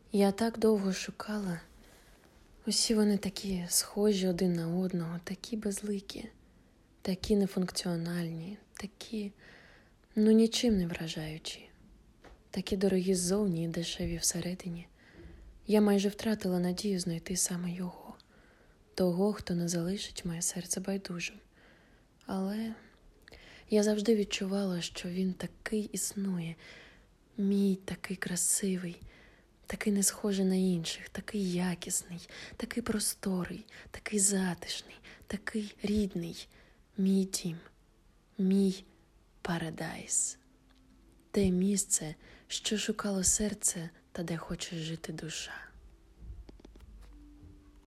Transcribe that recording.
Я так довго шукала. Усі вони такі схожі один на одного, такі безликі, такі нефункціональні, такі, нічим не вражаючі, такі дорогі ззовні і дешеві всередині. Я майже втратила надію знайти саме його, того, хто не залишить моє серце байдужим. Але я завжди відчувала, що він такий існує, мій такий красивий, такий не схожий на інших, такий якісний, такий просторий, такий затишний, такий рідний. Мій дім, мій парадайс. Те місце, що шукало серце та де хоче жити душа.